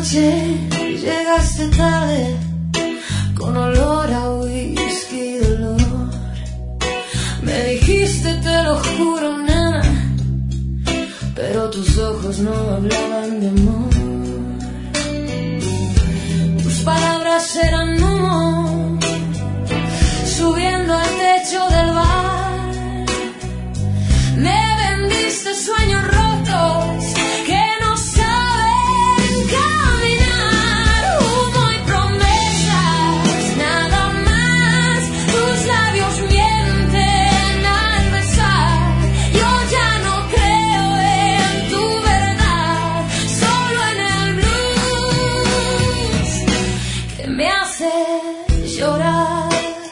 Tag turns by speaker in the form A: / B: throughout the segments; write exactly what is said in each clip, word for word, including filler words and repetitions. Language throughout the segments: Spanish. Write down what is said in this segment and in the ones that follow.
A: noche llegaste tarde, con olor a whisky y dolor. Me dijiste te lo juro, nena, pero tus ojos no hablaban de amor. Tus palabras eran humo, subiendo al techo del bar. Me vendiste sueños rotos que no saben caminar. Humo y promesas, nada más. Tus labios mienten al besar. Yo ya no creo en tu verdad, solo en el blues que me hace llorar.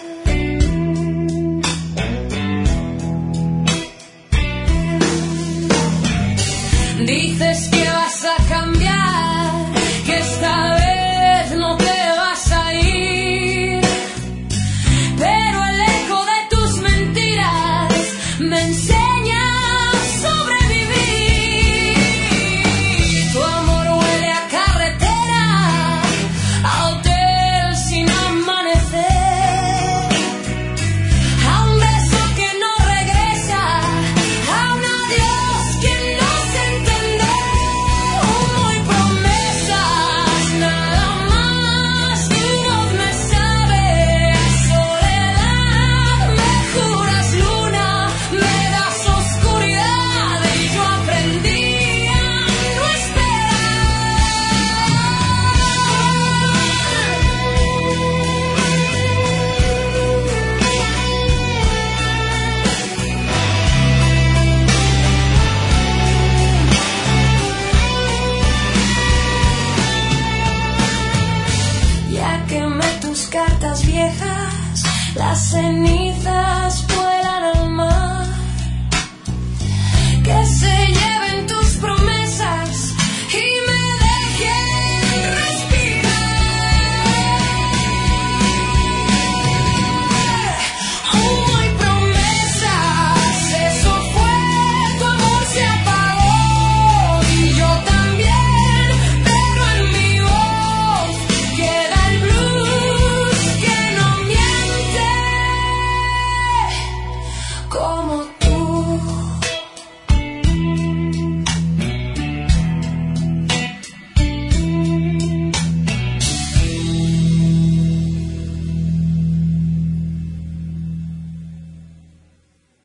A: Dices que vas a cambiar, que esta vez no te vas a ir, pero el eco de tus mentiras me enseña a sobrevivir. Tu amor huele a carretera, a hotel sin amanecer, a un beso que no regresa, a un adiós que no se entiende. Humo y promesas, nada más. Tu voz me sabe a soledad. Me juras luna, me das oscuridad, y yo aprendí a no esperar. Ya quemé tus cartas viejas, las cenizas